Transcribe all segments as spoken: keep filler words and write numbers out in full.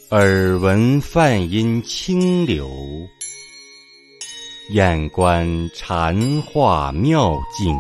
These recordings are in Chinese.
耳闻梵音清流，眼观禅画妙境，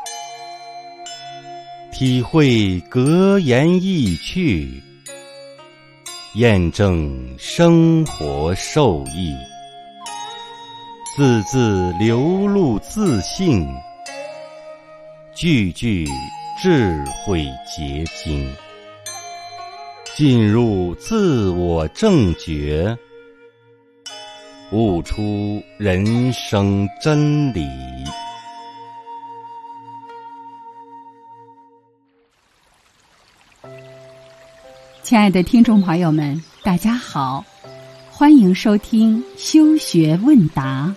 体会格言意趣，验证生活受益，字字流露自信，句句智慧结晶，进入自我正觉，悟出人生真理。 亲爱的听众朋友们，大家好，欢迎收听修学问答。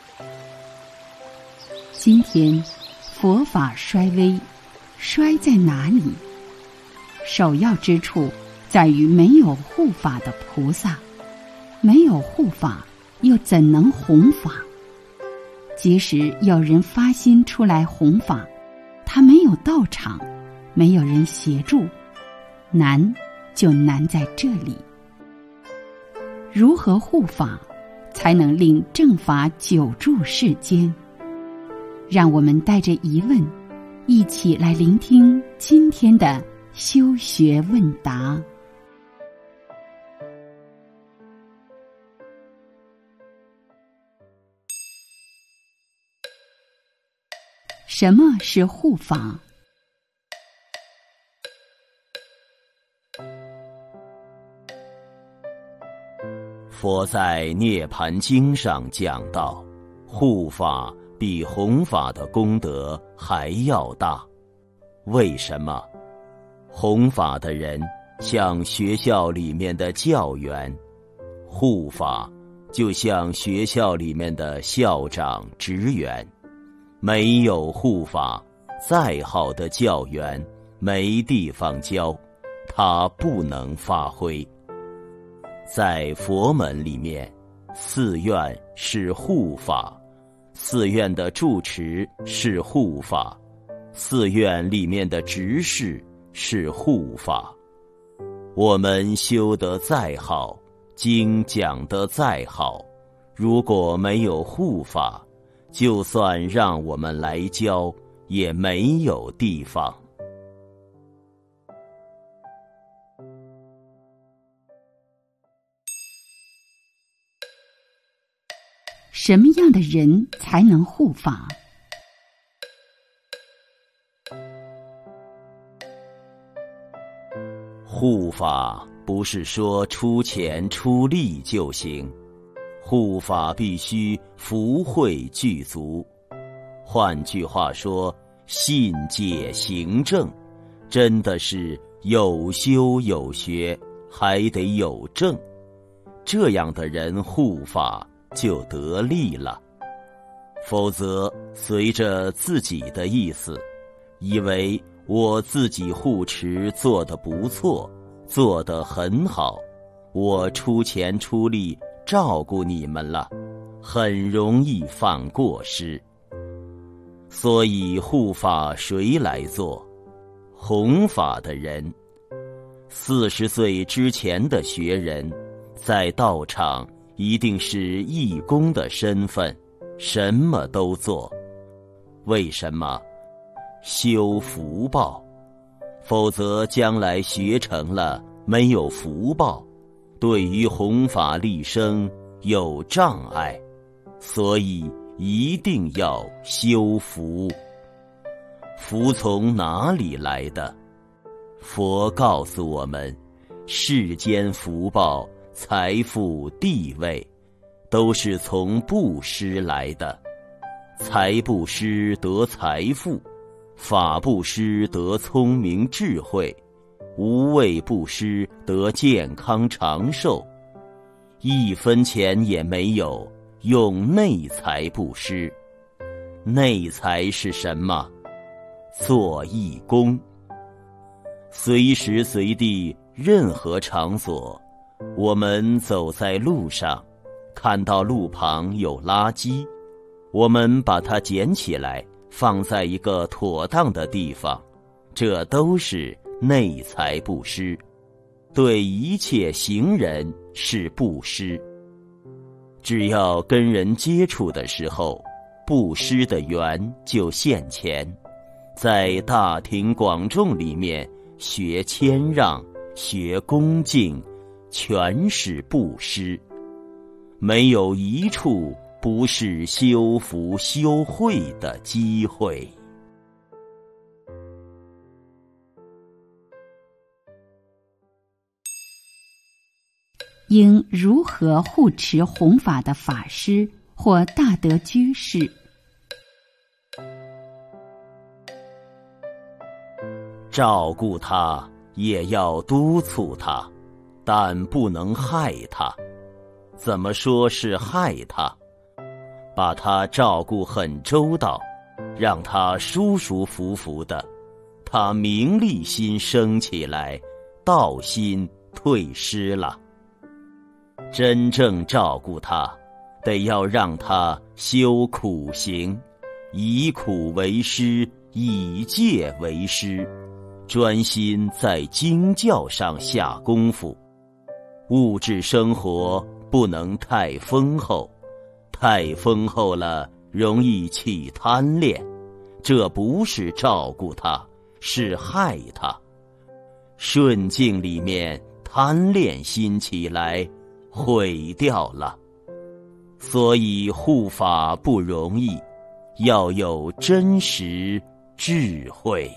今天佛法衰微，衰在哪里？首要之处在于没有护法的菩萨，没有护法又怎能弘法？即使有人发心出来弘法，他没有道场，没有人协助，难就难在这里。如何护法才能令正法久住世间？让我们带着疑问，一起来聆听今天的修学问答。什么是护法？ 佛在《涅盘经》上讲到，护法比弘法的功德还要大。为什么？弘法的人像学校里面的教员，护法就像学校里面的校长职员。没有护法，再好的教员没地方教，他不能发挥。在佛门里面，寺院是护法，寺院的住持是护法，寺院里面的执事是护法。我们修得再好，经讲得再好，如果没有护法，就算让我们来教，也没有地方。 什么样的人才能护法？ 护法不是说出钱出力就行，护法必须福慧具足。换句话说，信戒行正，真的是有修有学，还得有正。这样的人护法就得力了。否则随着自己的意思，以为我自己护持做得不错，做得很好，我出钱出力照顾你们了，很容易犯过失。所以护法谁来做？弘法的人。四十岁之前的学人，在道场一定是义工的身份，什么都做。为什么？修福报。否则将来学成了没有福报，对于弘法利生有障碍，所以一定要修福。福从哪里来的？佛告诉我们，世间福报、财富、地位，都是从布施来的。财布施得财富，法布施得聪明智慧，无畏布施得健康长寿。一分钱也没有，用内财布施。内财是什么？做义工。随时随地，任何场所，我们走在路上，看到路旁有垃圾，我们把它捡起来，放在一个妥当的地方，这都是内财布施。 对一切行人是布施。只要跟人接触的时候，布施的缘就现前。在大庭广众里面学谦让，学恭敬，全是布施。没有一处不是修福修慧的机会。 应如何护持弘法的法师或大德居士？ 照顾他，也要督促他，但不能害他。怎么说是害他？把他照顾很周到，让他舒舒服服的，他名利心生起来，道心退失了。真正照顾他，得要让他修苦行，以苦为师，以戒为师，专心在经教上下功夫。物质生活不能太丰厚，太丰厚了容易起贪恋，这不是照顾他，是害他。顺境里面贪恋心起来，毁掉了。所以护法不容易，要有真实智慧。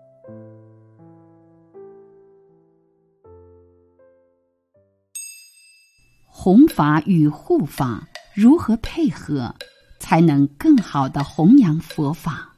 弘法与护法如何配合，才能更好地弘扬佛法？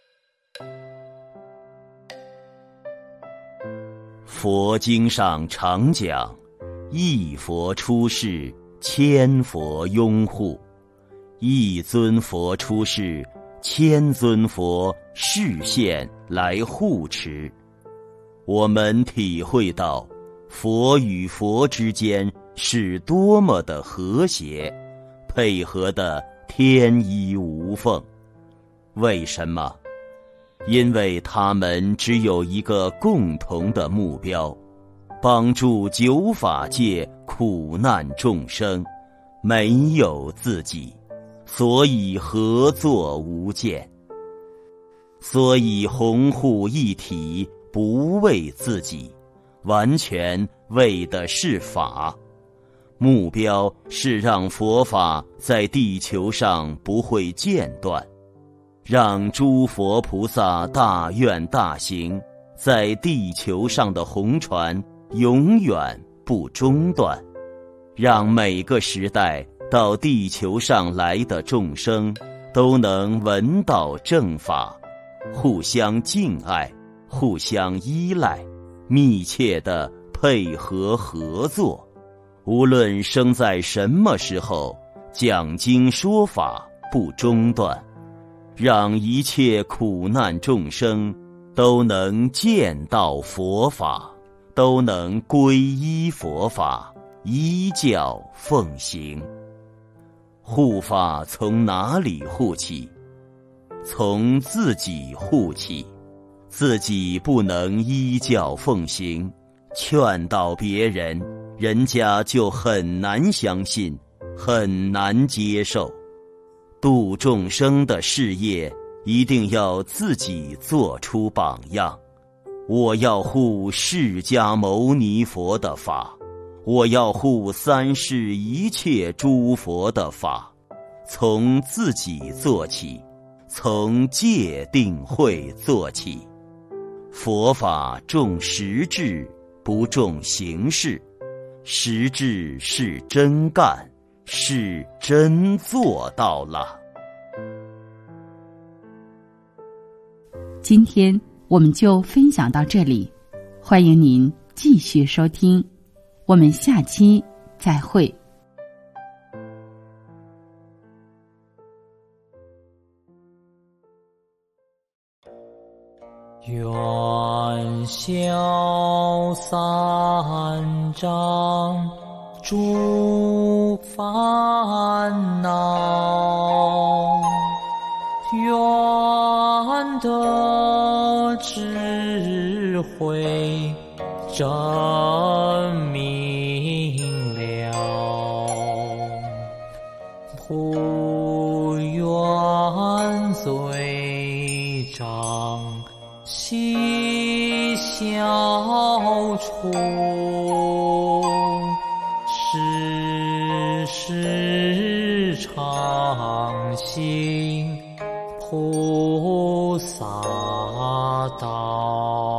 佛经上常讲，一佛出世，千佛拥护；一尊佛出世，千尊佛示现来护持。我们体会到佛与佛之间是多么的和谐，配合的天衣无缝。为什么？因为他们只有一个共同的目标，帮助九法界苦难众生，没有自己，所以合作无间。所以弘护一体，不为自己，完全为的是法。目标是让佛法在地球上不会间断，让诸佛菩萨大愿大行在地球上的弘传永远不中断，让每个时代到地球上来的众生都能闻到正法，互相敬爱，互相依赖，密切地配合合作。无论生在什么时候，讲经说法不中断，让一切苦难众生都能见到佛法，都能皈依佛法，依教奉行。护法从哪里护起？从自己护起。自己不能依教奉行，劝导别人，人家就很难相信，很难接受。度众生的事业一定要自己做出榜样。我要护释迦牟尼佛的法，我要护三世一切诸佛的法，从自己做起，从戒定慧做起。佛法重实质，不重形式。实质是真干，是真做到了。 今天我们就分享到这里，欢迎您继续收听，我们下期再会。 愿消三障诸烦恼，愿得智慧真明了。普愿罪障悉消除，世世常行菩萨道。